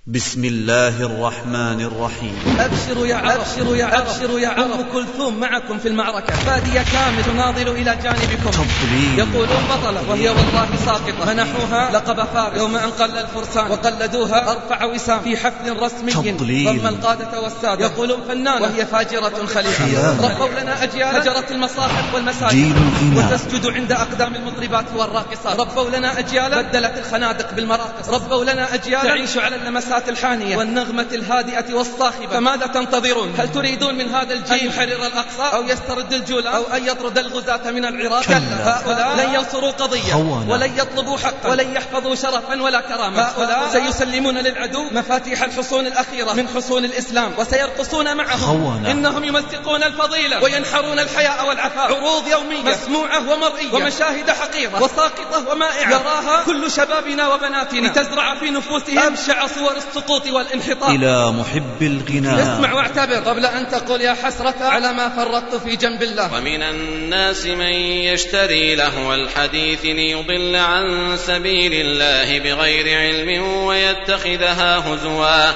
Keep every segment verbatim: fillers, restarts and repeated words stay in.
بسم الله الرحمن الرحيم. أبشروا يا عرب أبشروا يا عرب أبشروا يا عرب أم كلثوم معكم في المعركة، فادية كامل تناضل إلى جانبكم. تضليل. يقولون بطلة وهي والله ساقطة، منحوها لقب فارس يوم أن قل الفرسان وقلدوها أرفع وسام في حفل رسمي ضم القادة والسادة. يقولون فنانة وهي فاجرة خليعة. ربوا لنا أجيال هجرت المصاحف والمساجد وتسجد عند أقدام المطربات والراقصات. ربوا لنا أجيال بدلت الخنادق بالمراقص. ربوا لنا أجيال تعيش على اللمسات الحانية والنغمة الهادئة والصاخبة. فماذا تنتظرون؟ هل تريدون من هذا الجيل أن يحرر الأقصى أو يسترد الجولان أو أن يطرد الغزاة من العراق؟ كلا، هؤلاء لن ينصروا قضية خوانا. ولن يطلبوا حقا ولن يحفظوا شرفا ولا كرامة. هؤلاء سيسلمون للعدو مفاتيح الحصون الأخيرة من حصون الإسلام وسيرقصون معهم خوانا. إنهم يمزقون الفضيلة وينحرون الحياء والعفاف. عروض يومية مسموعة ومرئية ومشاهد حقيرة وساقطة ومائعة يراها كل شبابنا وبناتنا لتزرع في نفوسهم أبشع صور السقوط والانحطاط. إلى محب الغناء اسمع واعتبر قبل أن تقول يا حسرة على ما فرطت في جنب الله. ومن الناس من يشتري لهو الحديث ليضل عن سبيل الله بغير علم ويتخذها هزوا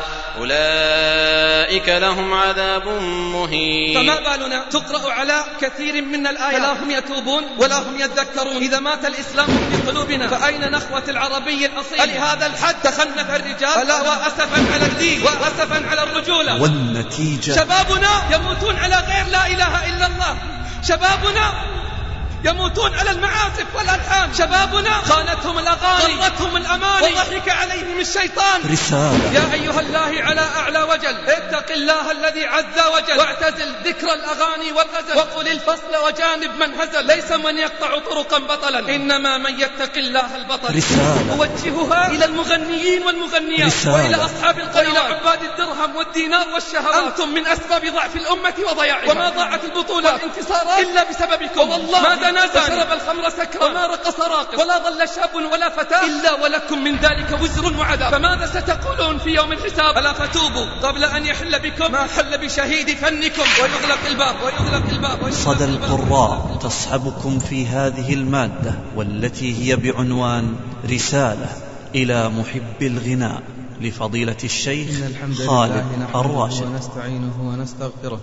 أولئك لهم عذاب مهين. فما بالنا تقرأ على كثير من الآيات فلا هم يتوبون ولا هم يذكرون. إذا مات الإسلام في قلوبنا فأين نخوة العربي الأصيل؟ ألهذا الحد تخنث الرجال؟ ألا وأسفا على الدين وأسفا على الرجولة. والنتيجة شبابنا يموتون على غير لا إله إلا الله. شبابنا يموتون على المعازف والألحان. شبابنا خانتهم الأغاني غرتهم الأماني وضحك عليهم الشيطان. رسالة يا أيها الله على أعلى وجل اتق الله الذي عز وجل واعتزل ذكر الأغاني والغزل وقل الفصل وجانب من هزل. ليس من يقطع طرقا بطلا إنما من يتق الله البطل. رسالة أوجهها إلى المغنيين والمغنيات رسالة. وإلى أصحاب القنوات وإلى عباد الدرهم والدينار والشهوات. أنتم من أسباب ضعف الأمة وضياعها. وما ضاعت البطولة والانتصارات إلا بسببكم. والله ما نازل شرب الخمر سكرا وما رقص راقص ولا ظل شاب ولا فتاة إلا ولكم من ذلك وزر وعذاب. فماذا ستقولون في يوم الحساب؟ ألا فتوبوا قبل أن يحل بكم ما حل بشهيد فنكم ويغلق الباب ويغلق الباب. صدى القراء تصحبكم في هذه المادة والتي هي بعنوان رسالة إلى محب الغناء لفضيلة الشيخ خالد الراشد. ونستعينه ونستغفره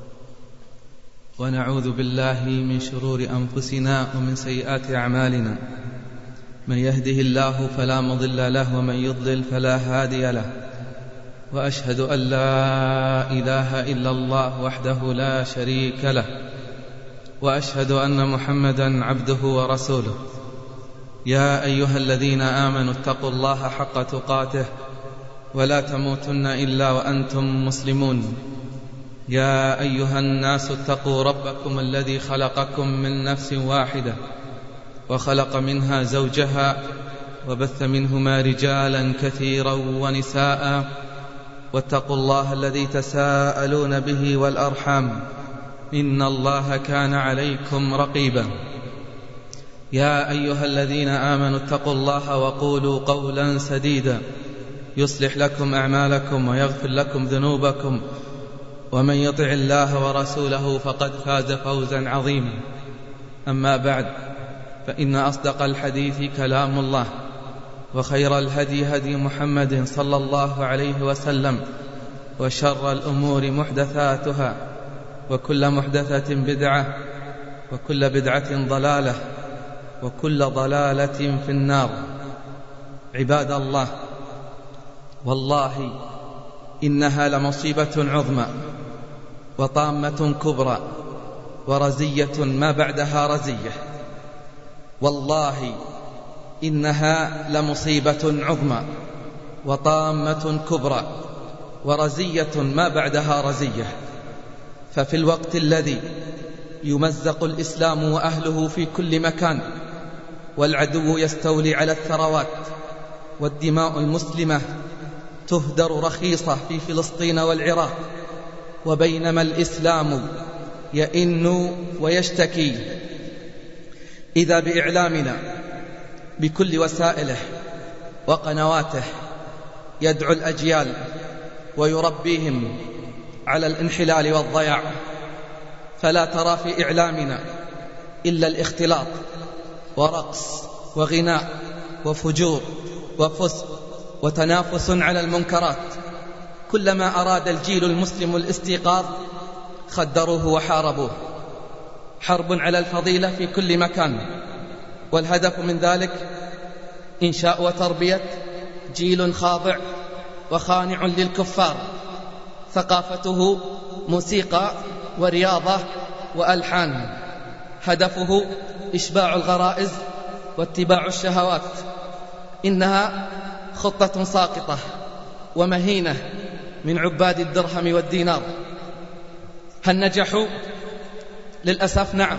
ونعوذ بالله من شرور أنفسنا ومن سيئات أعمالنا. من يهده الله فلا مضل له ومن يضلل فلا هادي له. وأشهد أن لا إله إلا الله وحده لا شريك له. وأشهد أن محمدا عبده ورسوله. يا أيها الذين آمنوا اتقوا الله حق تقاته ولا تموتن إلا وأنتم مسلمون. يا أيها الناس اتقوا ربكم الذي خلقكم من نفس واحدة وخلق منها زوجها وبث منهما رجالا كثيرا ونساء واتقوا الله الذي تساءلون به والأرحام إن الله كان عليكم رقيبا. يا أيها الذين آمنوا اتقوا الله وقولوا قولا سديدا يصلح لكم أعمالكم ويغفر لكم ذنوبكم ومن يطع الله ورسوله فقد فاز فوزا عظيما. أما بعد فإن أصدق الحديث كلام الله وخير الهدي هدي محمد صلى الله عليه وسلم وشر الأمور محدثاتها وكل محدثة بدعة وكل بدعة ضلالة وكل ضلالة في النار. عباد الله، والله إنها لمصيبة عظمى وطامة كبرى ورزية ما بعدها رزية. والله إنها لمصيبة عظمى وطامة كبرى ورزية ما بعدها رزية. ففي الوقت الذي يمزق الإسلام وأهله في كل مكان والعدو يستولي على الثروات والدماء المسلمة تهدر رخيصة في فلسطين والعراق، وبينما الإسلام يئن ويشتكي، إذا بإعلامنا بكل وسائله وقنواته يدعو الأجيال ويربيهم على الانحلال والضياع. فلا ترى في إعلامنا إلا الاختلاط ورقص وغناء وفجور وفسق وتنافس على المنكرات. كلما أراد الجيل المسلم الاستيقاظ خدروه وحاربوه. حرب على الفضيلة في كل مكان، والهدف من ذلك إنشاء وتربية جيل خاضع وخانع للكفار، ثقافته موسيقى ورياضة وألحان، هدفه إشباع الغرائز واتباع الشهوات. إنها خطة ساقطة ومهينة من عباد الدرهم والدينار. هل نجحوا؟ للأسف نعم،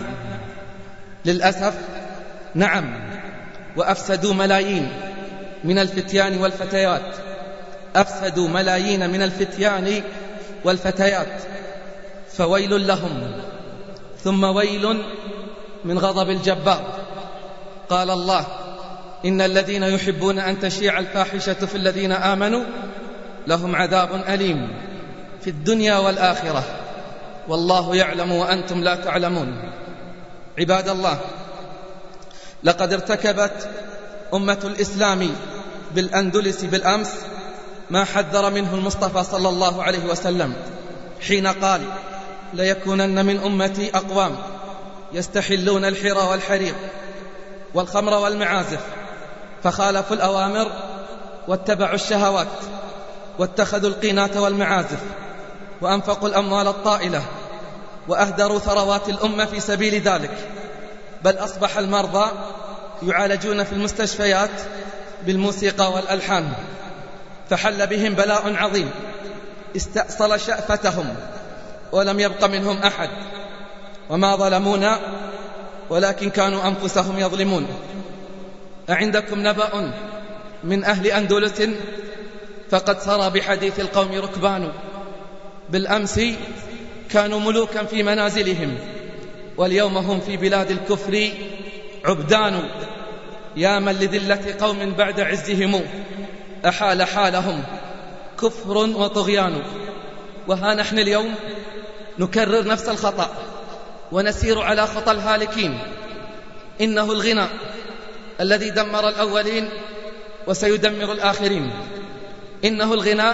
للأسف نعم، وأفسدوا ملايين من الفتيان والفتيات، أفسدوا ملايين من الفتيان والفتيات، فويل لهم ثم ويل من غضب الجبار. قال الله: إن الذين يحبون أن تشيع الفاحشة في الذين آمنوا لهم عذاب أليم في الدنيا والآخرة والله يعلم وأنتم لا تعلمون. عباد الله، لقد ارتكبت أمة الإسلام بالأندلس بالأمس ما حذر منه المصطفى صلى الله عليه وسلم حين قال: ليكونن من أمتي أقوام يستحلون الحرى والحرير والخمر والمعازف، فخالفوا الأوامر واتبعوا الشهوات واتخذوا القينات والمعازف وأنفقوا الأموال الطائلة وأهدروا ثروات الأمة في سبيل ذلك، بل أصبح المرضى يعالجون في المستشفيات بالموسيقى والألحان، فحل بهم بلاء عظيم استأصل شأفتهم ولم يبق منهم أحد، وما ظلمونا ولكن كانوا أنفسهم يظلمون. أعندكم نبأ من أهل أندلس فقد سرى بحديث القوم ركبان، بالأمس كانوا ملوكا في منازلهم واليوم هم في بلاد الكفر عبدان. يا من لذلة قوم بعد عزهم أحال حالهم كفر وطغيان. وها نحن اليوم نكرر نفس الخطأ ونسير على خطى الهالكين. إنه الغنى الذي دمر الأولين وسيدمر الآخرين. إنه الغنى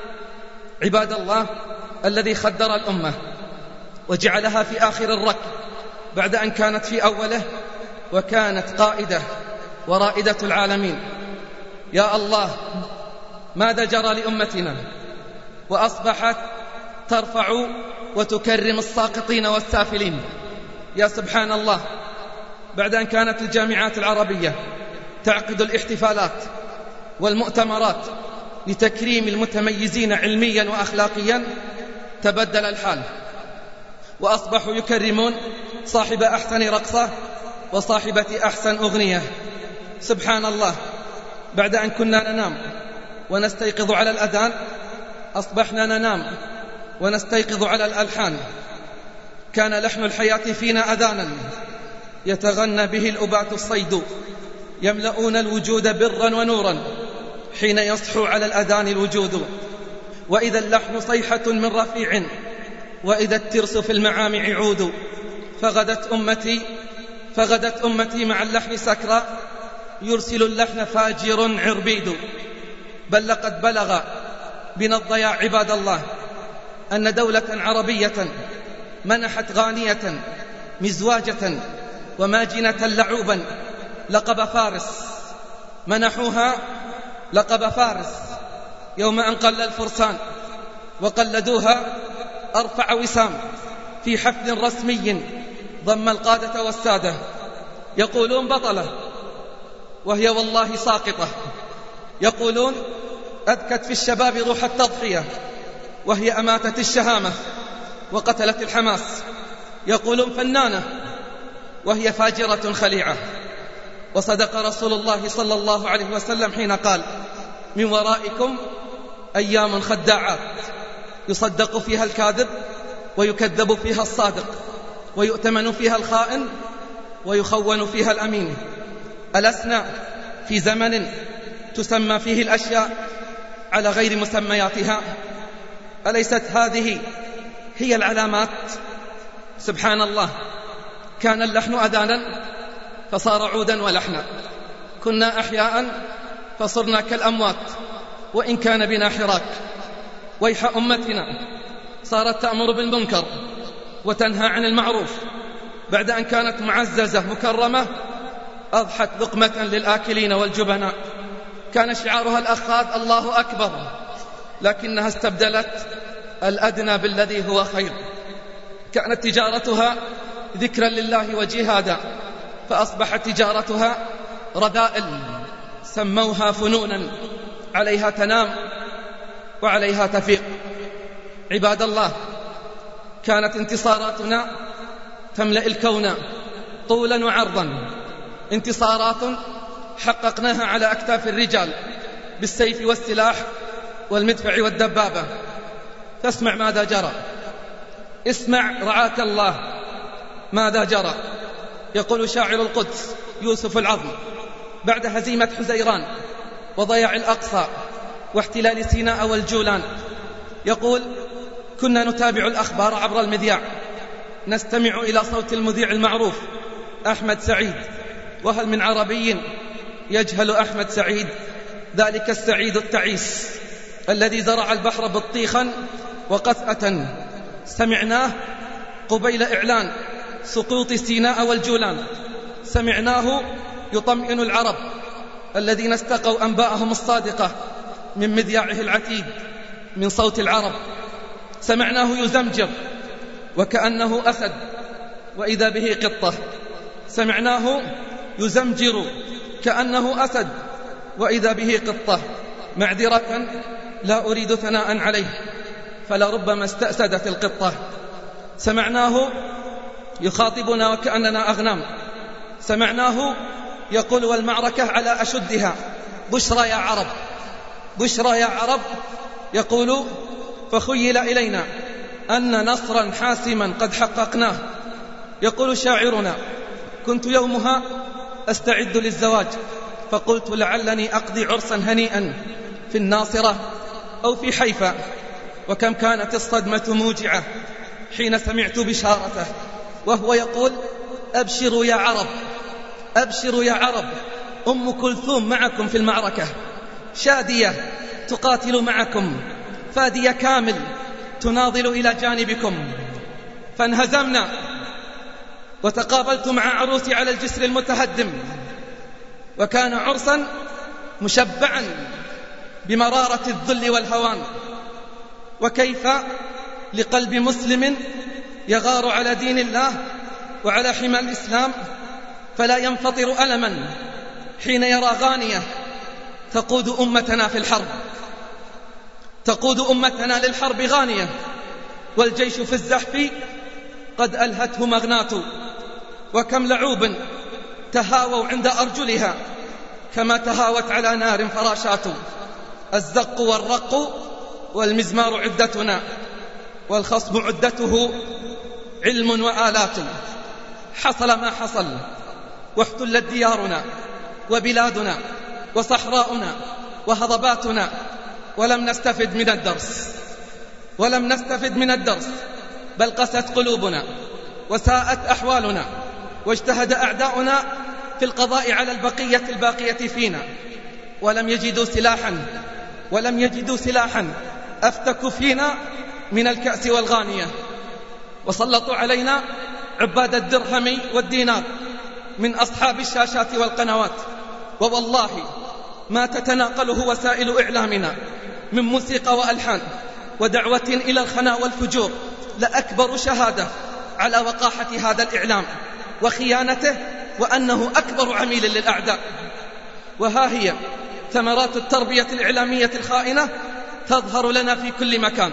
عباد الله الذي خدر الأمة وجعلها في آخر الركب بعد أن كانت في أوله وكانت قائدة ورائدة العالمين. يا الله، ماذا جرى لأمتنا وأصبحت ترفع وتكرم الساقطين والسافلين؟ يا سبحان الله، بعد أن كانت الجامعات العربية تعقد الاحتفالات والمؤتمرات لتكريم المتميزين علميا وأخلاقيا، تبدل الحال وأصبحوا يكرمون صاحب أحسن رقصة وصاحبة أحسن أغنية. سبحان الله، بعد أن كنا ننام ونستيقظ على الأذان أصبحنا ننام ونستيقظ على الألحان. كان لحن الحياة فينا أذانا يتغنى به الأبات الصيد، يملؤون الوجود برا ونورا حين يصحو على الأذان الوجود. وإذا اللحن صيحة من رفيع وإذا الترس في المعامع عود. فغدت أمتي فغدت أمتي مع اللحن سكرى يرسل اللحن فاجر عربيد. بل لقد بلغ بنا الضياع عباد الله أن دولة عربية منحت غانية مزواجة وماجنة لعوبا لقب فارس، منحوها لقب فارس يوم أن قل الفرسان وقلدوها أرفع وسام في حفل رسمي ضم القادة والسادة. يقولون بطلة وهي والله ساقطة، يقولون أذكت في الشباب روح التضحية وهي أماتت الشهامة وقتلت الحماس. يقولون فنانة وهي فاجرة خليعة. وصدق رسول الله صلى الله عليه وسلم حين قال: من ورائكم أيام خداعات يصدق فيها الكاذب ويكذب فيها الصادق ويؤتمن فيها الخائن ويخون فيها الأمين. ألسنا في زمن تسمى فيه الأشياء على غير مسمياتها؟ أليست هذه هي العلامات؟ سبحان الله، كان اللحن أذانا فصار عودا ولحنا، كنا أحياء فصرنا كالأموات، وإن كان بنا حراك. ويح أمتنا صارت تأمر بالمنكر وتنهى عن المعروف بعد أن كانت معززة مكرمة، أضحت لقمة للآكلين والجبناء. كان شعارها الأخاذ الله أكبر، لكنها استبدلت الأدنى بالذي هو خير. كانت تجارتها ذكرا لله وجهادا، فأصبحت تجارتها رذائل سموها فنونا، عليها تنام وعليها تفيق. عباد الله، كانت انتصاراتنا تملأ الكون طولا وعرضا، انتصارات حققناها على أكتاف الرجال بالسيف والسلاح والمدفع والدبابة. فاسمع ماذا جرى، اسمع رعاك الله ماذا جرى. يقول شاعر القدس يوسف العظم بعد هزيمة حزيران وضياع الأقصى واحتلال سيناء والجولان، يقول: كنا نتابع الأخبار عبر المذياع، نستمع إلى صوت المذيع المعروف أحمد سعيد، وهل من عربي يجهل أحمد سعيد، ذلك السعيد التعيس الذي زرع البحر بطيخا وقثأة. سمعناه قبيل إعلان سقوط سيناء والجولان، سمعناه يطمئن العرب الذين استقوا أنباءهم الصادقة من مذياعه العتيد من صوت العرب. سمعناه يزمجر وكأنه أسد وإذا به قطة، سمعناه يزمجر كأنه أسد وإذا به قطة. معذرة لا أريد ثناء عليه، فلربما استأسدت القطة. سمعناه يخاطبنا وكأننا أغنام، سمعناه يقول: والمعركة على أشدها، بشرى يا عرب، بشرى يا عرب. يقول: فخيل إلينا أن نصرا حاسما قد حققناه. يقول شاعرنا: كنت يومها أستعد للزواج، فقلت لعلني أقضي عرسا هنيئا في الناصرة أو في حيفا. وكم كانت الصدمة موجعة حين سمعت بشارته، وهو يقول: أبشروا يا عرب، أبشروا يا عرب، أم كلثوم معكم في المعركة، شادية تقاتل معكم، فادية كامل تناضل إلى جانبكم. فانهزمنا وتقابلت مع عروسي على الجسر المتهدم، وكان عرسا مشبعا بمرارة الذل والهوان. وكيف لقلب مسلم يغار على دين الله وعلى حمى الإسلام فلا ينفطر ألما حين يرى غانية تقود أمتنا في الحرب، تقود أمتنا للحرب غانية، والجيش في الزحف قد ألهته مغنات. وكم لعوب تهاووا عند أرجلها كما تهاوت على نار فراشات. الزق والرق والمزمار عدتنا، والخصم عدته علم وآلات. حصل ما حصل واحتلت ديارنا وبلادنا وصحراؤنا وهضباتنا، ولم نستفد من الدرس، ولم نستفد من الدرس، بل قست قلوبنا وساءت أحوالنا، واجتهد أعداؤنا في القضاء على البقية الباقية فينا، ولم يجدوا سلاحا ولم يجدوا سلاحا أفتكوا فينا من الكأس والغانية. وسلطوا علينا عباد الدرهم والدينار من أصحاب الشاشات والقنوات، ووالله ما تتناقله وسائل إعلامنا من موسيقى وألحان ودعوة إلى الخناء والفجور لأكبر شهادة على وقاحة هذا الإعلام وخيانته، وأنه أكبر عميل للأعداء. وها هي ثمرات التربية الإعلامية الخائنة تظهر لنا في كل مكان.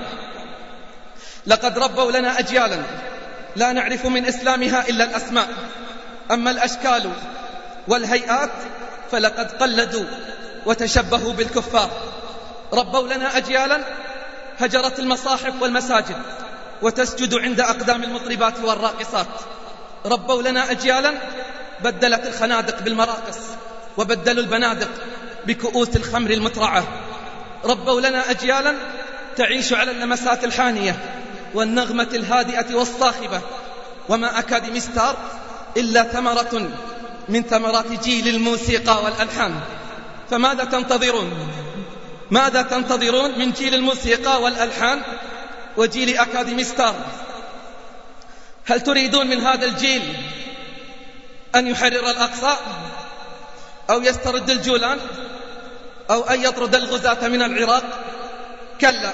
لقد ربوا لنا أجيالا لا نعرف من إسلامها إلا الأسماء، أما الأشكال والهيئات فلقد قلدوا وتشبهوا بالكفار. ربوا لنا أجيالا هجرت المصاحف والمساجد وتسجد عند أقدام المطربات والراقصات. ربوا لنا أجيالا بدلت الخنادق بالمراقص وبدلوا البنادق بكؤوس الخمر المترعة. ربوا لنا أجيالا تعيش على اللمسات الحانية والنغمة الهادئة والصاخبة، وما أكاديمي ستار إلا ثمرة من ثمرات جيل الموسيقى والألحان. فماذا تنتظرون؟ ماذا تنتظرون من جيل الموسيقى والألحان وجيل أكاديمي ستار؟ هل تريدون من هذا الجيل أن يحرر الأقصى أو يسترد الجولان أو أن يطرد الغزاة من العراق؟ كلا،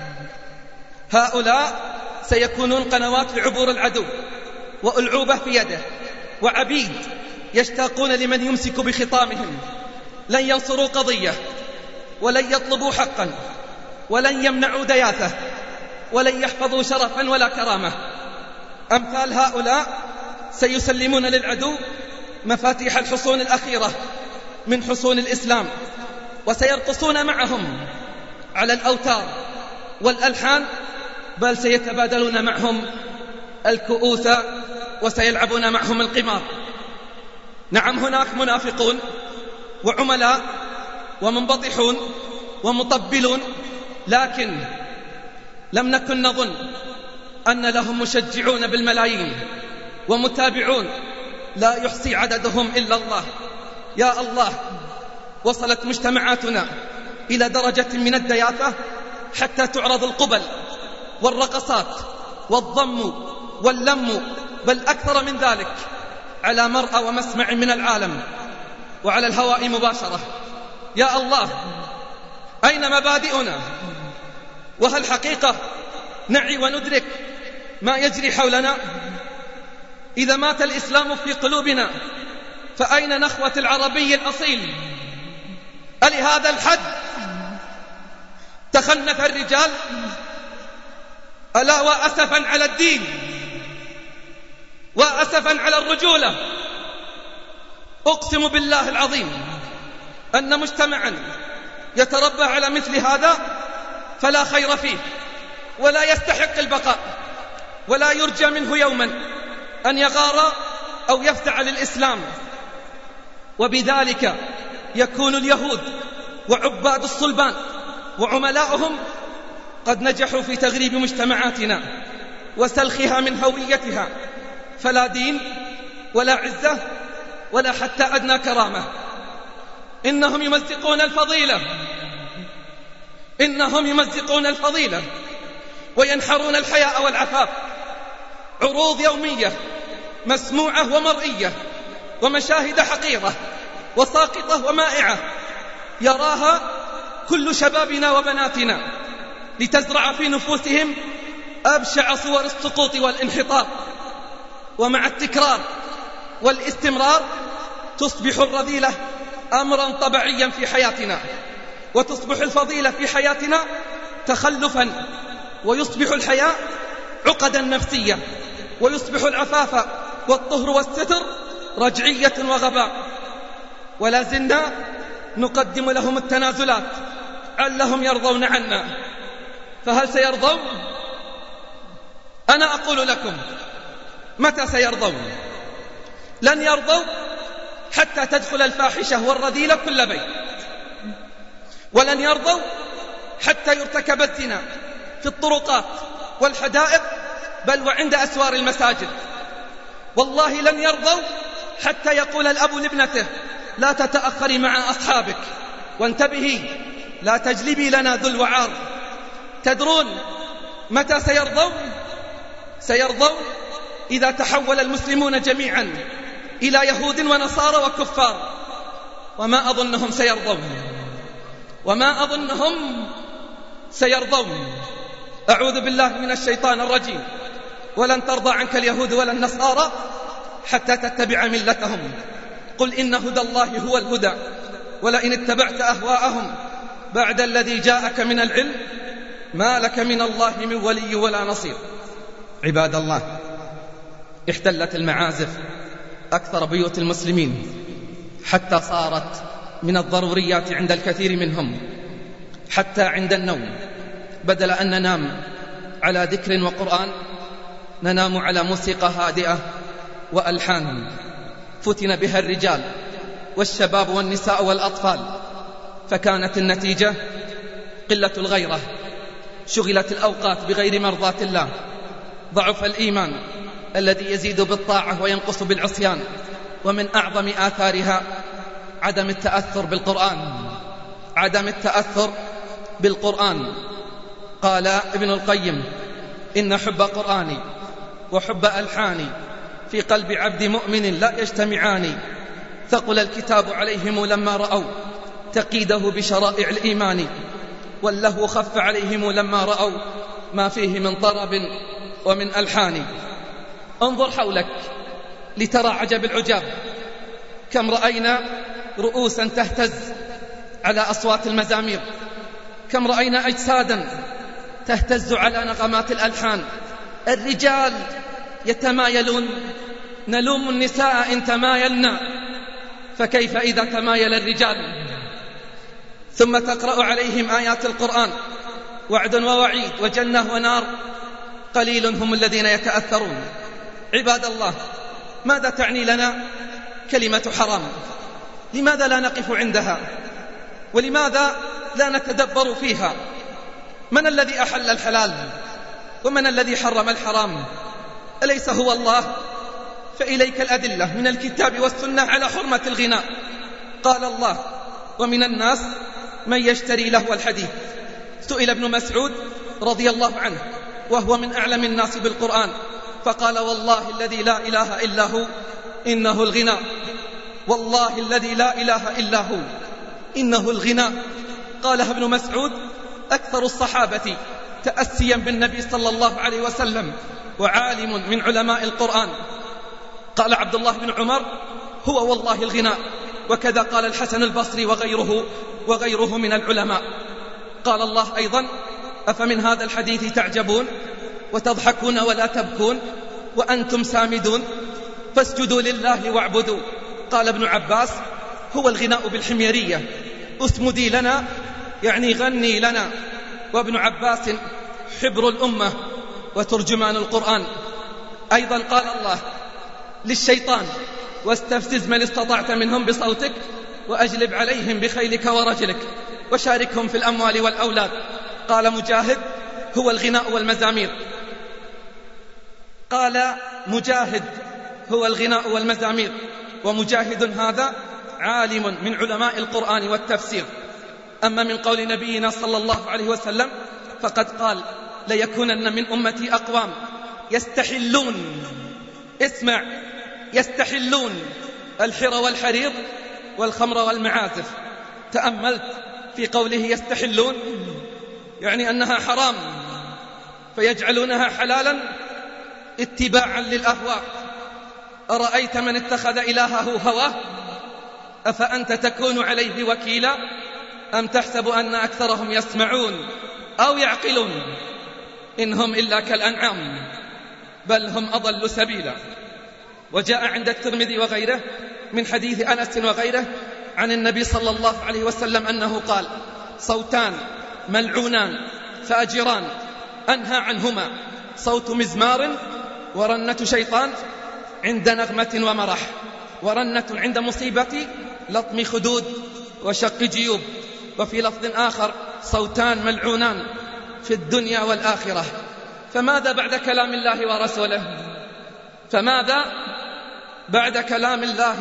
هؤلاء سيكونون قنوات لعبور العدو وألعوبة في يده وعبيد يشتاقون لمن يمسك بخطامهم. لن ينصروا قضية ولن يطلبوا حقا ولن يمنعوا دياثة ولن يحفظوا شرفا ولا كرامة. أمثال هؤلاء سيسلمون للعدو مفاتيح الحصون الأخيرة من حصون الإسلام، وسيرقصون معهم على الأوتار والألحان، بل سيتبادلون معهم الكؤوس وسيلعبون معهم القمار. نعم، هناك منافقون وعملاء ومنبطحون ومطبلون، لكن لم نكن نظن أن لهم مشجعون بالملايين ومتابعون لا يحصي عددهم إلا الله. يا الله، وصلت مجتمعاتنا إلى درجة من الدياثة حتى تعرض القبل والرقصات والضم واللم، بل أكثر من ذلك، على مرأى ومسمع من العالم وعلى الهواء مباشرة. يا الله، أين مبادئنا؟ وهل حقيقة نعي وندرك ما يجري حولنا؟ إذا مات الإسلام في قلوبنا فأين نخوة العربي الأصيل؟ ألهذا الحد تخنث الرجال؟ ألا وأسفا على الدين وأسفا على الرجولة. أقسم بالله العظيم أن مجتمعا يتربى على مثل هذا فلا خير فيه ولا يستحق البقاء، ولا يرجى منه يوما أن يغار أو يفزع للإسلام. وبذلك يكون اليهود وعباد الصلبان وعملاؤهم قد نجحوا في تغريب مجتمعاتنا وسلخها من هويتها، فلا دين ولا عزة ولا حتى أدنى كرامة. إنهم يمزقون الفضيلة إنهم يمزقون الفضيلة وينحرون الحياء والعفاف. عروض يومية مسموعة ومرئية ومشاهد حقيرة وساقطة ومائعة يراها كل شبابنا وبناتنا لتزرع في نفوسهم أبشع صور السقوط والانحطاط. ومع التكرار والاستمرار تصبح الرذيلة أمرا طبيعيا في حياتنا، وتصبح الفضيلة في حياتنا تخلفا، ويصبح الحياء عقدا نفسية، ويصبح العفاف والطهر والستر رجعية وغباء. ولا زلنا نقدم لهم التنازلات علهم يرضون عنا، فهل سيرضون؟ أنا أقول لكم متى سيرضون؟ لن يرضوا حتى تدخل الفاحشة والرذيلة كل بيت، ولن يرضوا حتى يرتكب الزنا في الطرقات والحدائق بل وعند أسوار المساجد. والله لن يرضوا حتى يقول الأب لابنته لا تتأخري مع أصحابك، وانتبهي لا تجلبي لنا ذل وعار. تدرون متى سيرضوا؟ سيرضوا إذا تحول المسلمون جميعا إلى يهود ونصارى وكفار، وما أظنهم سيرضون وما أظنهم سيرضون. أعوذ بالله من الشيطان الرجيم. ولن ترضى عنك اليهود ولا النصارى حتى تتبع ملتهم. قل إن هدى الله هو الهدى، ولئن اتبعت أهواءهم بعد الذي جاءك من العلم ما لك من الله من ولي ولا نصير. عباد الله، احتلت المعازف أكثر بيوت المسلمين حتى صارت من الضروريات عند الكثير منهم، حتى عند النوم بدل أن ننام على ذكر وقرآن ننام على موسيقى هادئة وألحان فتن بها الرجال والشباب والنساء والأطفال، فكانت النتيجة قلة الغيرة، شغلت الأوقات بغير مرضاة الله، ضعف الإيمان الذي يزيد بالطاعة وينقص بالعصيان. ومن أعظم آثارها عدم التأثر بالقرآن، عدم التأثر بالقرآن. قال ابن القيم: إن حب قرآني وحب ألحاني في قلب عبد مؤمن لا يجتمعان. ثقل الكتاب عليهم لما رأوا تقيده بشرائع الإيمان، واللهو خف عليهم لما رأوا ما فيه من طرب ومن ألحان. انظر حولك لترى عجب العجاب، كم رأينا رؤوسا تهتز على أصوات المزامير، كم رأينا أجسادا تهتز على نغمات الألحان. الرجال يتمايلون، نلوم النساء إن تمايلنا، فكيف إذا تمايل الرجال؟ ثم تقرأ عليهم آيات القرآن، وعد ووعيد وجنة ونار، قليل هم الذين يتأثرون. عباد الله، ماذا تعني لنا كلمة حرام؟ لماذا لا نقف عندها؟ ولماذا لا نتدبر فيها؟ من الذي أحل الحلال؟ ومن الذي حرم الحرام؟ أليس هو الله؟ فإليك الأدلة من الكتاب والسنة على حرمة الغناء. قال الله: ومن الناس من يشتري لهو الحديث. سئل ابن مسعود رضي الله عنه وهو من أعلم الناس بالقرآن، فقال: والله الذي لا إله إلا هو إنه الغناء، والله الذي لا إله إلا هو إنه الغناء. قالها ابن مسعود أكثر الصحابة تأسيا بالنبي صلى الله عليه وسلم، وعالم من علماء القرآن. قال عبد الله بن عمر: هو والله الغناء. وكذا قال الحسن البصري وغيره وغيره من العلماء. قال الله أيضا: أفمن هذا الحديث تعجبون وتضحكون ولا تبكون وأنتم سامدون فاسجدوا لله واعبدوا. قال ابن عباس: هو الغناء بالحميرية، اسمدي لنا يعني غني لنا. وابن عباس حبر الأمة وترجمان القرآن. أيضا قال الله للشيطان: واستفزز من استطعت منهم بصوتك وأجلب عليهم بخيلك ورجلك وشاركهم في الأموال والأولاد. قال مجاهد: هو الغناء والمزامير. قال مجاهد: هو الغناء والمزامير. ومجاهد هذا عالم من علماء القرآن والتفسير. أما من قول نبينا صلى الله عليه وسلم فقد قال: ليكونن من أمتي أقوام يستحلون، اسمع، يستحلون الحر والحرير والخمر والمعازف. تأملت في قوله يستحلون، يعني أنها حرام فيجعلونها حلالا اتباعا للأهواء. أرأيت من اتخذ إلهه هواه أفأنت تكون عليه وكيلا أم تحسب أن أكثرهم يسمعون أو يعقلون إن هم إلا كالأنعام بل هم أضل سبيلا. وجاء عند الترمذي وغيره من حديث أنس وغيره عن النبي صلى الله عليه وسلم أنه قال: صوتان ملعونان فأجران أنهى عنهما، صوت مزمار ورنة شيطان عند نغمة ومرح، ورنة عند مصيبة لطم خدود وشق جيوب. وفي لفظ آخر: صوتان ملعونان في الدنيا والآخرة. فماذا بعد كلام الله ورسوله؟ فماذا بعد كلام الله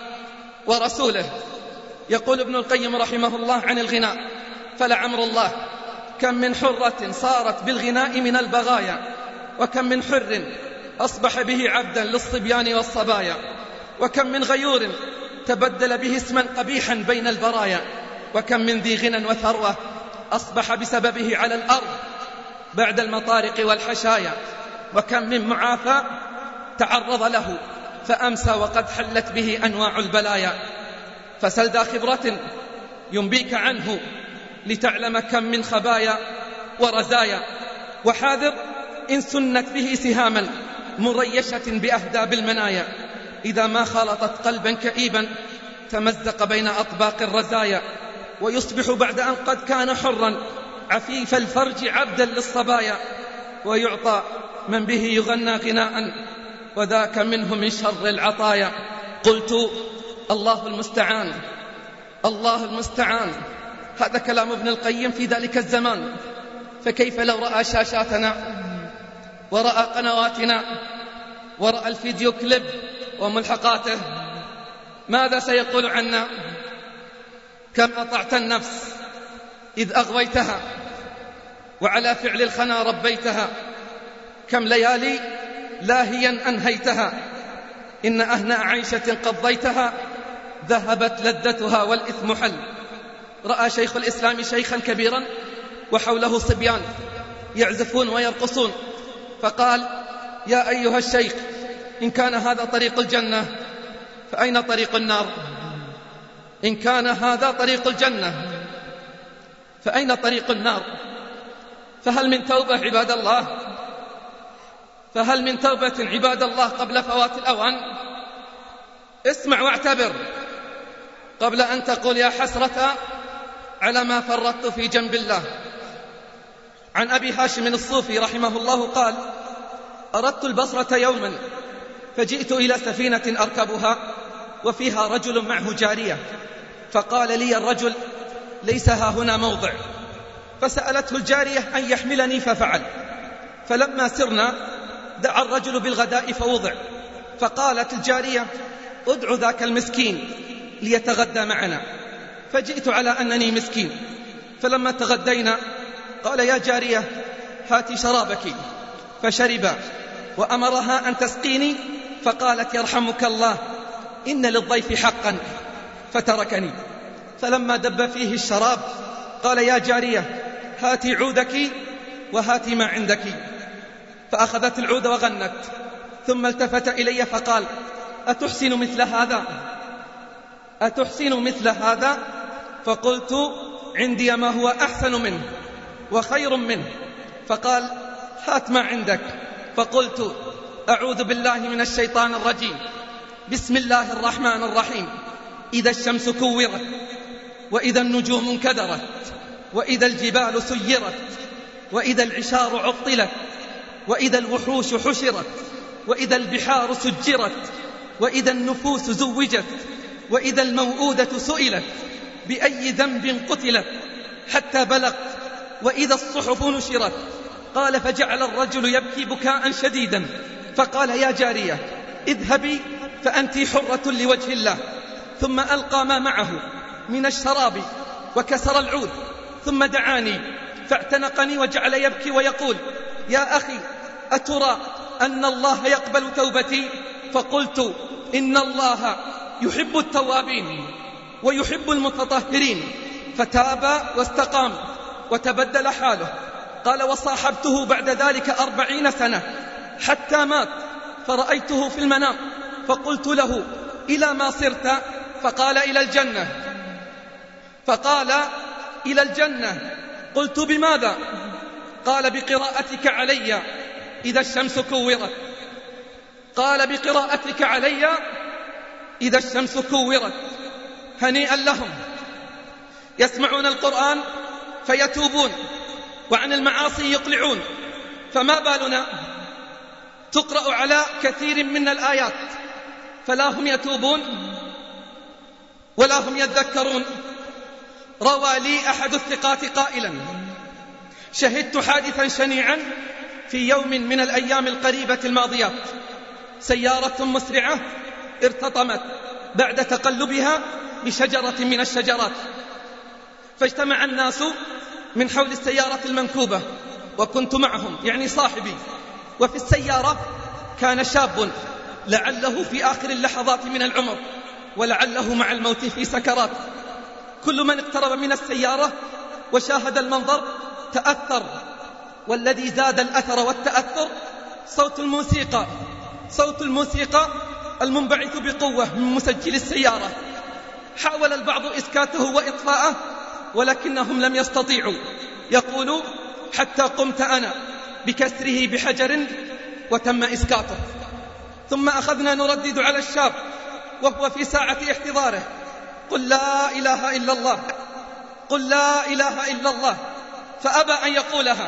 ورسوله؟ يقول ابن القيم رحمه الله عن الغناء: فلعمر الله كم من حرة صارت بالغناء من البغايا، وكم من حر أصبح به عبدا للصبيان والصبايا، وكم من غيور تبدل به اسما قبيحا بين البرايا، وكم من ذي غنى وثروة أصبح بسببه على الأرض بعد المطارق والحشايا، وكم من معافى تعرض له فأمسى وقد حلت به أنواع البلايا. فسل ذا خبرة ينبيك عنه لتعلم كم من خبايا ورزايا، وحاذر إن سنت به سهاما مريشة بأهداب المنايا، إذا ما خلطت قلبا كئيبا تمزق بين أطباق الرزايا، ويصبح بعد أن قد كان حرا عفيف الفرج عبدا للصبايا، ويعطى من به يغنى غناء وذاك منه من شر العطايا. قلت: الله المستعان، الله المستعان. هذا كلام ابن القيم في ذلك الزمان، فكيف لو رأى شاشاتنا ورأى قنواتنا ورأى الفيديو كليب وملحقاته؟ ماذا سيقول عنا؟ كم أطعت النفس إذ أغويتها وعلى فعل الخنا ربيتها، كم ليالي لاهيا أنهيتها، إن أهنأ عيشة قضيتها ذهبت لذتها والإثم حل. رأى شيخ الإسلام شيخا كبيرا وحوله صبيان يعزفون ويرقصون، فقال: يا أيها الشيخ، إن كان هذا طريق الجنة فأين طريق النار؟ إن كان هذا طريق الجنة فأين طريق النار؟ فهل من توبة عباد الله؟ فهل من توبة عباد الله قبل فوات الأوان؟ اسمع واعتبر قبل أن تقول يا حسرة على ما فرطت في جنب الله. عن أبي هاشم الصوفي رحمه الله قال: أردت البصرة يوما فجئت إلى سفينة أركبها وفيها رجل معه جارية، فقال لي الرجل: ليس ها هنا موضع. فسألته الجارية أن يحملني ففعل. فلما سرنا دعا الرجل بالغداء فوضع، فقالت الجارية: ادع ذاك المسكين ليتغدى معنا. فجئت على أنني مسكين، فلما تغدينا قال: يا جارية هاتي شرابك، فشرب، وأمرها أن تسقيني، فقالت: يرحمك الله إن للضيف حقا، فتركني. فلما دب فيه الشراب قال: يا جارية هاتي عودك وهاتي ما عندك. فأخذت العود وغنت، ثم التفت إلي فقال: أتحسن مثل هذا؟ أتحسن مثل هذا؟ فقلت: عندي ما هو أحسن منه وخير منه. فقال: هات ما عندك. فقلت: أعوذ بالله من الشيطان الرجيم، بسم الله الرحمن الرحيم. إذا الشمس كورت، وإذا النجوم انكدرت، وإذا الجبال سيرت، وإذا العشار عطلت، وإذا الوحوش حشرت، وإذا البحار سجرت، وإذا النفوس زوجت، وإذا الموءودة سئلت بأي ذنب قتلت، حتى بلغت وإذا الصحف نشرت. قال: فجعل الرجل يبكي بكاء شديدا، فقال: يا جارية اذهبي فأنت حرة لوجه الله. ثم ألقى ما معه من الشراب وكسر العود، ثم دعاني فاعتنقني وجعل يبكي ويقول: يا أخي، أترى أن الله يقبل توبتي؟ فقلت: إن الله يحب التوابين ويحب المتطهرين. فتاب واستقام وتبدل حاله. قال: وصاحبته بعد ذلك أربعين سنة حتى مات، فرأيته في المنام فقلت له: إلى ما صرت؟ فقال: إلى الجنة. فقال: إلى الجنة. قلت: بماذا؟ قال: بقراءتك علي إذا الشمس كورت. قال: بقراءتك علي إذا الشمس كورت. هنيئا لهم، يسمعون القرآن فيتوبون وعن المعاصي يقلعون، فما بالنا تقرأ على كثير من الآيات فلا هم يتوبون ولا هم يذكرون. روى لي أحد الثقات قائلا: شهدت حادثا شنيعا في يوم من الأيام القريبة الماضيات. سيارة مسرعة ارتطمت بعد تقلبها بشجرة من الشجرات، فاجتمع الناس من حول السيارة المنكوبة، وكنت معهم، يعني صاحبي. وفي السيارة كان شاب لعله في آخر اللحظات من العمر، ولعله مع الموت في سكرات. كل من اقترب من السيارة وشاهد المنظر تأثر، والذي زاد الأثر والتأثر صوت الموسيقى صوت الموسيقى المنبعث بقوة من مسجل السيارة. حاول البعض إسكاته وإطفاءه ولكنهم لم يستطيعوا. يقول: حتى قمت أنا بكسره بحجر وتم إسكاته. ثم أخذنا نردد على الشاب وهو في ساعة احتضاره: قل لا إله إلا الله، قل لا إله إلا الله. فأبى أن يقولها،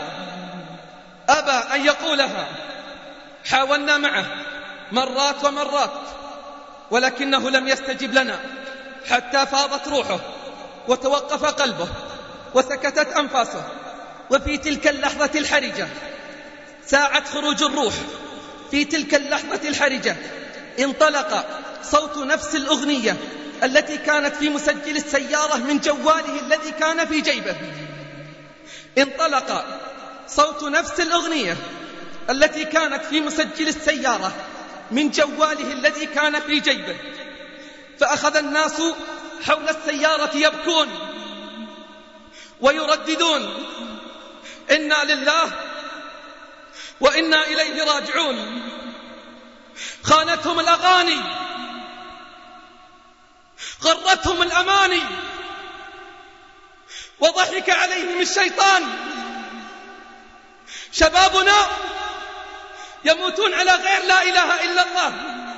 أبى أن يقولها. حاولنا معه مرات ومرات ولكنه لم يستجب لنا، حتى فاضت روحه وتوقف قلبه وسكتت أنفاسه. وفي تلك اللحظة الحرجة، ساعة خروج الروح، في تلك اللحظة الحرجة انطلق صوت نفس الأغنية التي كانت في مسجل السيارة من جواله الذي كان في جيبه. انطلق صوت نفس الأغنية التي كانت في مسجل السيارة من جواله الذي كان في جيبه، فأخذ الناس حول السيارة يبكون ويرددون: إنا لله وإنا إليه راجعون. خانتهم الأغاني، غرتهم الأماني، وضحك عليهم الشيطان. شبابنا يموتون على غير لا إله إلا الله،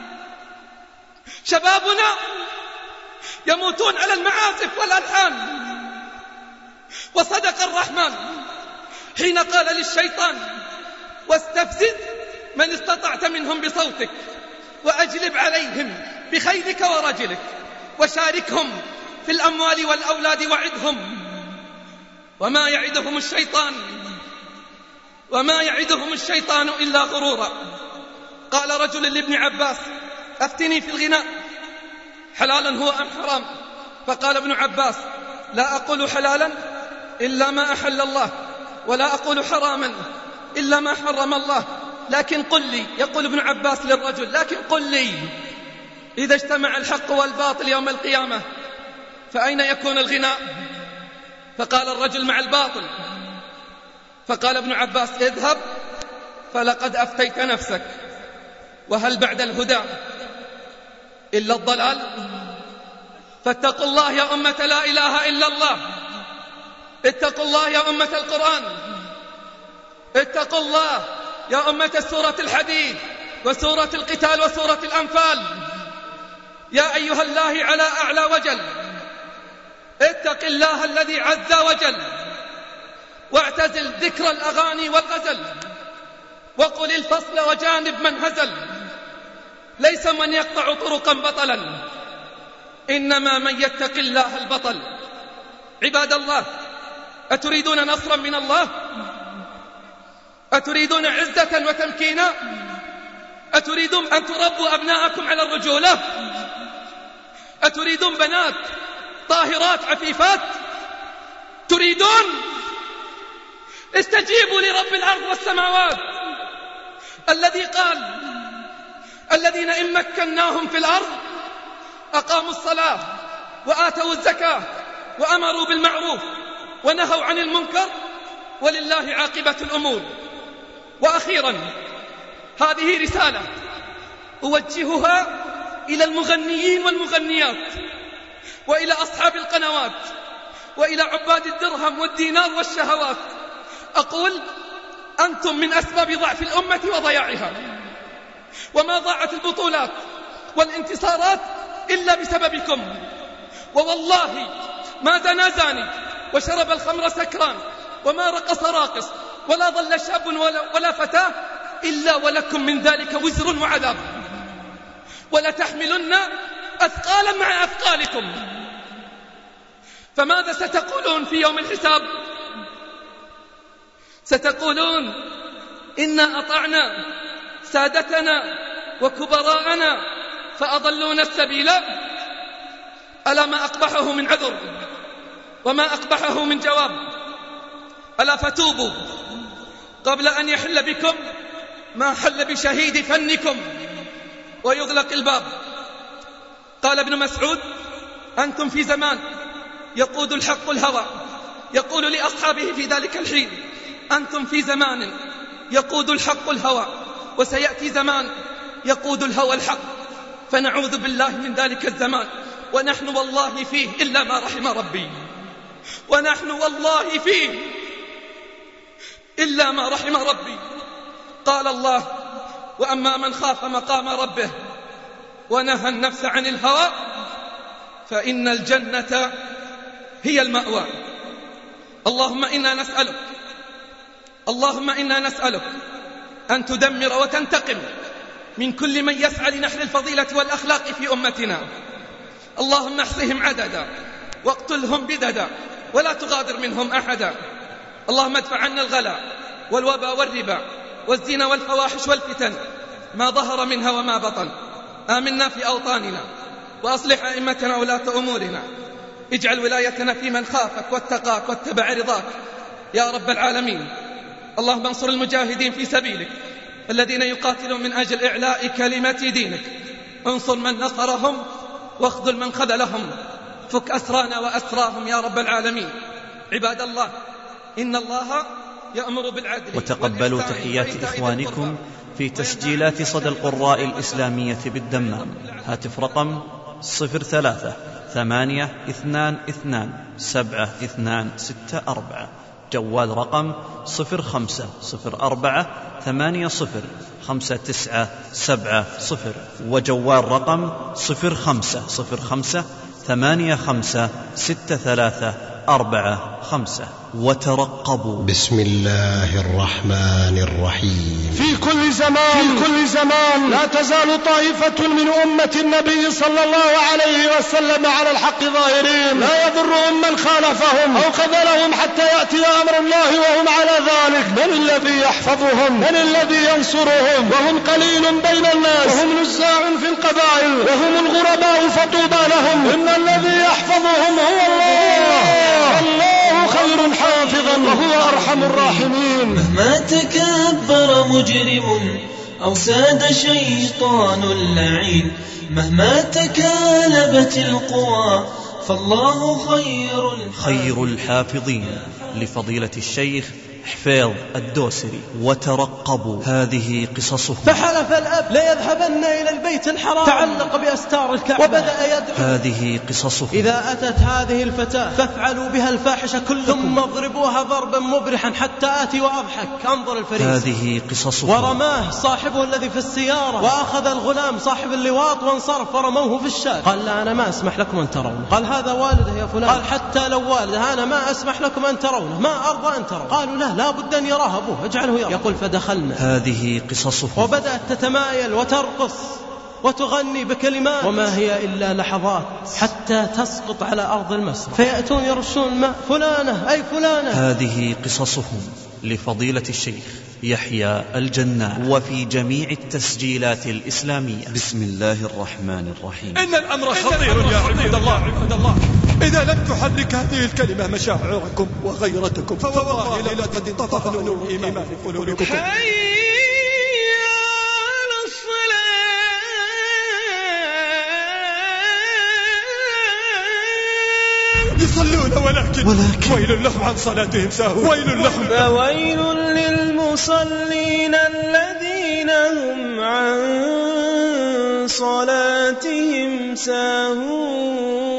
شبابنا يموتون على المعازف والألحان. وصدق الرحمن حين قال للشيطان: واستفزد من استطعت منهم بصوتك وأجلب عليهم بخيلك ورجلك وشاركهم في الأموال والأولاد وعدهم وما يعدهم الشيطان وما يعدهم الشيطان إلا غرورا. قال رجل لابن عباس: أفتني في الغناء، حلالا هو أم حرام؟ فقال ابن عباس: لا أقول حلالا إلا ما أحل الله، ولا أقول حراما إلا ما حرم الله، لكن قل لي، يقول ابن عباس للرجل: لكن قل لي إذا اجتمع الحق والباطل يوم القيامة فأين يكون الغناء؟ فقال الرجل: مع الباطل. فقال ابن عباس: اذهب فلقد أفتيت نفسك، وهل بعد الهدى إلا الضلال؟ فاتقوا الله يا أمة لا إله إلا الله، اتقوا الله يا أمة القرآن، اتقوا الله يا أمة سورة الحديد وسورة القتال وسورة الأنفال. يا أيها الله على أعلى وجل، اتق الله الذي عز وجل، واعتزل ذكر الأغاني والغزل، وقل الفصل وجانب من هزل. ليس من يقطع طرقا بطلا، إنما من يتق الله البطل. عباد الله، أتريدون نصرا من الله؟ أتريدون عزة وتمكينا؟ أتريدون أن تربوا أبناءكم على الرجولة؟ أتريدون بنات طاهرات عفيفات؟ تريدون؟ استجيبوا لرب الأرض والسماوات الذي قال: الذين إن مكناهم في الأرض أقاموا الصلاة وآتوا الزكاة وأمروا بالمعروف ونهوا عن المنكر ولله عاقبة الأمور. وأخيرا، هذه رسالة أوجهها إلى المغنيين والمغنيات، وإلى أصحاب القنوات، وإلى عباد الدرهم والدينار والشهوات. أقول: أنتم من أسباب ضعف الأمة وضياعها، وما ضاعت البطولات والانتصارات إلا بسببكم. ووالله ما زنى زاني وشرب الخمر سكران وما رقص راقص ولا ضل شاب ولا, ولا فتاة إلا ولكم من ذلك وزر وعذاب، ولتحملن أثقالا مع أثقالكم. فماذا ستقولون في يوم الحساب؟ ستقولون: إنا أطعنا سادتنا وكبراءنا فأضلونا السبيل. ألا ما أقبحه من عذر وما أقبحه من جواب. ألا فتوبوا قبل أن يحل بكم ما حل بشهيد فنكم ويغلق الباب. قال ابن مسعود: أنتم في زمان يقود الحق الهوى. يقول لأصحابه في ذلك الحين: أنتم في زمان يقود الحق الهوى، وسيأتي زمان يقود الهوى الحق، فنعوذ بالله من ذلك الزمان، ونحن والله فيه إلا ما رحم ربي، ونحن والله فيه إلا ما رحم ربي. قال الله: وأما من خاف مقام ربه ونهى النفس عن الهوى فإن الجنة هي المأوى. اللهم إنا نسألك اللهم إنا نسألك أن تدمر وتنتقم من كل من يسعى لنحل الفضيلة والأخلاق في أمتنا. اللهم احصهم عددا واقتلهم بددا ولا تغادر منهم أحدا. اللهم ادفع عنا الغلا والوبا والربا والزنا والفواحش والفتن ما ظهر منها وما بطن. آمنا في أوطاننا وأصلح أئمتنا ولاة أمورنا. اجعل ولايتنا في من خافك واتقاك واتبع رضاك يا رب العالمين. اللهم انصر المجاهدين في سبيلك الذين يقاتلون من أجل إعلاء كلمة دينك. انصر من نصرهم واخذل من خذلهم. فك أسرانا وأسراهم يا رب العالمين. عباد الله، إن الله يأمر بالعدل. وتقبلوا تحيات إخوانكم في تسجيلات صدى القراء الإسلامية بالدمام. هاتف رقم صفر ثلاثة ثمانية اثنان اثنان سبعة اثنان ستة أربعة. جوال رقم صفر خمسة صفر أربعة ثمانية صفر خمسة تسعة سبعة صفر. وجوال رقم صفر خمسة صفر خمسة ثمانية خمسة ستة ثلاثة أربعة خمسة. وترقبوا. بسم الله الرحمن الرحيم. في كل زمان في كل زمان لا تزال طائفة من أمة النبي صلى الله عليه وسلم على الحق ظاهرين، لا يضرهم من خالفهم أو خذلهم حتى يأتي أمر الله وهم على ذلك. من الذي يحفظهم؟ من الذي ينصرهم؟ وهم قليل بين الناس، وهم نزاع في القبائل، وهم الغرباء فطوبى لهم. إن الذي يحفظهم هو الله، الله خير حافظا وهو أرحم الراحمين. مهما تكبر مجرم أو ساد شيطان لعين، مهما تكالبت القوى فالله خير خير الحافظين لفضيلة الشيخ حفيظ الدوسري. وترقبوا. هذه قصصهم. فحلف الأب ليذهبن إلى البيت الحرام، تعلق بأستار الكعبة وبدأ يدعو. هذه قصصهم. إذا أتت هذه الفتاة فافعلوا بها الفاحشة كلكم، ثم اضربوها ضربا مبرحا حتى آتي وأضحك. انظر الفريسة. هذه قصصهم. ورماه صاحبه الذي في السيارة، وأخذ الغلام صاحب اللواط وانصرف ورموه في الشارع. قال لا، أنا ما أسمح لكم أن ترونه. قال هذا والده يا فلان. قال حتى لو والده أنا ما أسمح لكم أن ترونه، ما أرضى أن ترونه. قالوا لا لا بد أن يراه أبوه، اجعله يرى. يقول فدخلنا. هذه قصصهم. وبدأت تتمايل وترقص وتغني بكلمات، وما هي إلا لحظات حتى تسقط على أرض المسرح، فيأتون يرشون ماء فلانة أي فلانة. هذه قصصهم لفضيلة الشيخ يحيى الجناح وفي جميع التسجيلات الإسلامية. بسم الله الرحمن الرحيم. إن الأمر خطير يا عباد الله. عباد الله، إذا لم تحرك هذه الكلمة مشاعركم وغيرتكم فوالله لقد انطفأ نور الإيمان في قلوبكم. يصلون ولكن, ولكن ويل لهم عن صلاتهم ساهون. ويل لهم. فويل للمصلين الذين هم عن صلاتهم ساهون.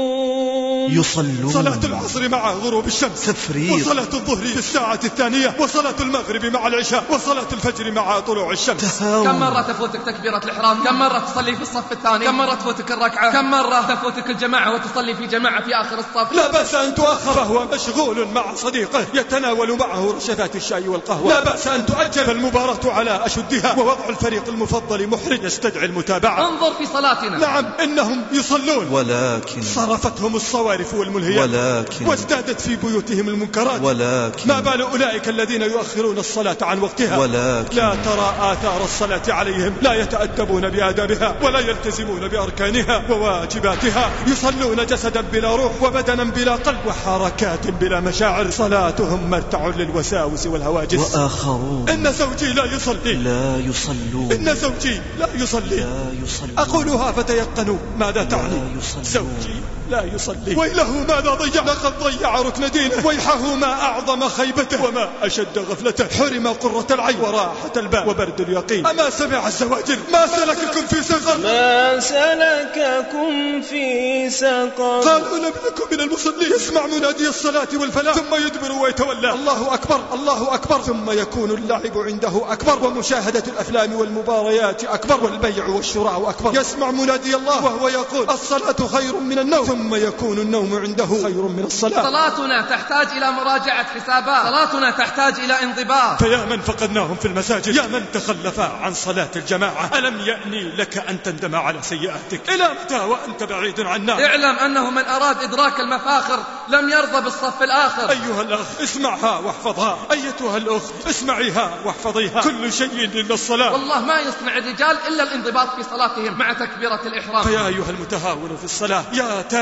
يصلون صلاة العصر مع غروب الشمس تفريط، وصلاة الظهر في الساعة الثانية، وصلاة المغرب مع العشاء، وصلاة الفجر مع طلوع الشمس. تهاون. كم مرة تفوتك تكبيرة الإحرام؟ كم مرة تصلي في الصف الثاني؟ كم مرة تفوتك الركعة؟ كم مرة تفوتك الجماعة وتصلي في جماعة في آخر الصف؟ لا بأس أن تؤخر، فهو مشغول مع صديقه يتناول معه رشفات الشاي والقهوة. لا بأس أن تؤجل المباراة على أشدها، ووضع الفريق المفضل محرج يستدعي المتابعة. انظر في صلاتنا. نعم إنهم يصلون، ولكن صرفتهم الصوارف والملهيات، ولكن وازدادت في بيوتهم المنكرات. ولكن ما بال أولئك الذين يؤخرون الصلاة عن وقتها. ولكن لا ترى آثار الصلاة عليهم، لا يتأدبون بآدابها ولا يلتزمون بأركانها وواجباتها. يصلون جسدا بلا روح وبدنا بلا قلب وحركات بلا مشاعر. صلاتهم مرتع للوساوس والهواجس. وآخرون إن زوجي لا يصلي لا يصلون. إن زوجي لا يصلي لا يصلون. أقولها فتيقنوا ماذا تعني. يصلون. زوجي لا يصلي. ويله ماذا ضيع، لقد ضيع ركن دينه. ويحه ما أعظم خيبته وما أشد غفلته. حرم قرة العين وراحة البال وبرد اليقين. أما سمع الزواجر ما سلككم في سقر. ما سلككم في سقر. قالوا لم نكن من المصلين. يسمع منادي الصلاة والفلاح ثم يدبر ويتولى. الله أكبر الله أكبر، ثم يكون اللعب عنده أكبر، ومشاهدة الأفلام والمباريات أكبر، والبيع والشراء أكبر. يسمع منادي الله وهو يقول الصلاة خير من النوم، ثم يكون النوم عنده خير من الصلاة. صلاتنا تحتاج إلى مراجعة حسابات، صلاتنا تحتاج إلى انضباط. فيا من فقدناهم في المساجد، يا من تخلف عن صلاة الجماعة، ألم يأني لك أن تندم على سيئاتك؟ إلى متى وأنت بعيد عنا؟ اعلم أنه من أراد إدراك المفاخر لم يرضى بالصف الآخر. أيها الأخ اسمعها واحفظها، أيتها الأخت اسمعيها واحفظيها. كل شيء إلا الصلاة. والله ما يصنع الرجال إلا الانضباط في صلاتهم مع تكبيرة الإحرام. فيا أيها المتهاون في الصلاة، يا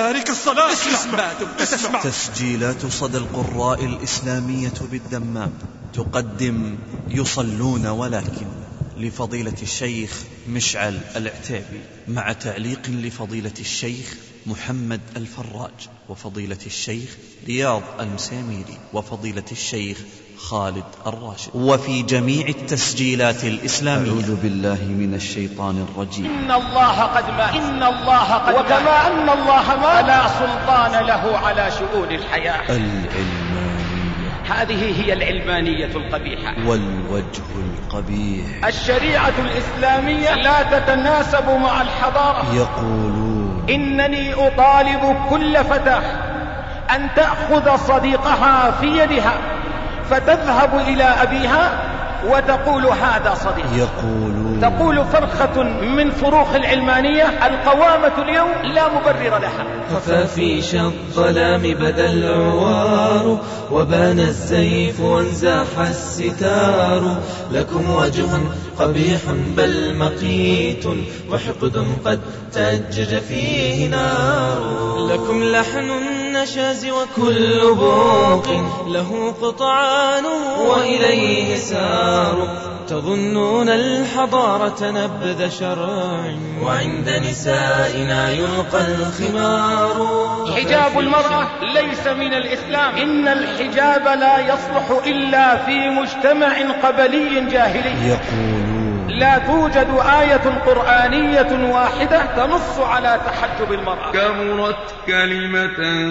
تارك الصلاة. اسمع ما دمت تسمع. تسجيلات صدى القراء الإسلامية بالدمام تقدم يصلون ولكن لفضيلة الشيخ مشعل العتيبي، مع تعليق لفضيلة الشيخ محمد الفراج وفضيلة الشيخ رياض المساميري وفضيلة الشيخ خالد الراشد، وفي جميع التسجيلات الإسلامية. أعوذ بالله من الشيطان الرجيم. إن الله قد مات، إن الله قد مات، وكما أن الله مات لا سلطان له على شؤون الحياة. العلمانية، هذه هي العلمانية القبيحة والوجه القبيح. الشريعة الإسلامية لا تتناسب مع الحضارة. يقولون إنني أطالب كل فتاة أن تأخذ صديقها في يدها فتذهب إلى أبيها وتقول هذا صديق. يقولون تقول فرخة من فروخ العلمانية القوامة اليوم لا مبرر لها. خفى في الظلام بدا العوار وبان السيف وانزاح الستار. لكم وجه قبيح بل مقيت وحقد قد تأجج فيه نار. لكم لحن النشاز وكل بوق له قطعان وإليه سار. تظنون الحضارة نبذ شرع وعند نسائنا يلقى الخمار. حجاب المرأة ليس من الإسلام. إن الحجاب لا يصلح إلا في مجتمع قبلي جاهلي. يقولون لا توجد آية قرآنية واحدة تنص على تحجب المرأة. كبرت كلمة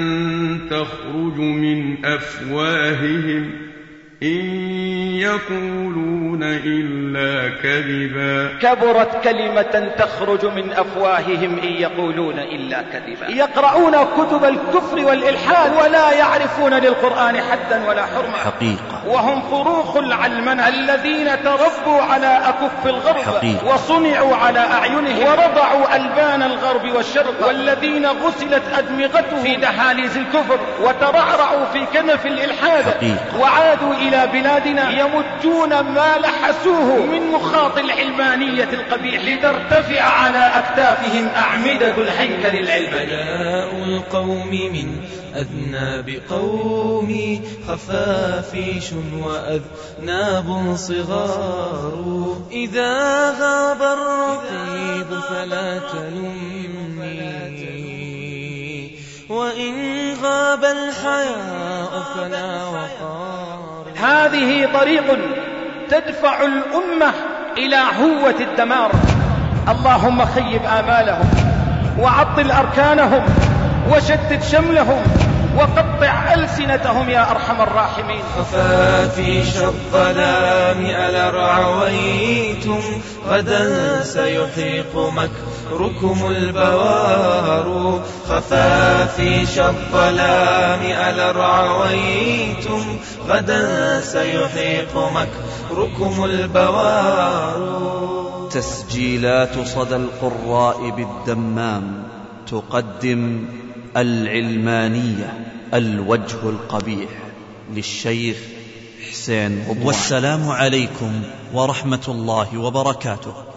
تخرج من أفواههم إن يقولون إلا كذبا. كبرت كلمة تخرج من أفواههم إن يقولون إلا كذبا. يقرؤون كتب الكفر والإلحاد ولا يعرفون للقرآن حدا ولا حرمة. حقيقة. وهم فروخ العلمنة الذين تربوا على أكف الغرب حقيقة. وصنعوا على أعينهم ورضعوا ألبان الغرب والشرق، والذين غسلت أدمغتهم في دهاليز الكفر وترعرعوا في كنف الإلحاد حقيقة. وعادوا إلى بلادنا يمجون ما لحسوه من مخاط العلمانية القبيح لترتفع على أكتافهم أعمدة الهيكل العلماني. جاء القوم من أذناب قومي خفافيش وأذناب صغار. إذا غاب الرقيب فلا تلمني وإن غاب الحياء فلا وقار. هذه طريق تدفع الأمة إلى هوة الدمار. اللهم خيب آمالهم وعطل أركانهم وشتت شملهم وقطع ألسنتهم يا أرحم الراحمين. خفافيش الظلام ألا رعويتم غدا سيحيق مكركم البوار. خفافيش الظلام ألا رعويتم غدا سيحيق مكركم البوار. تسجيلات صدى القراء بالدمام تقدم العلمانية الوجه القبيح للشيخ حسين رضوان. والسلام عليكم ورحمة الله وبركاته.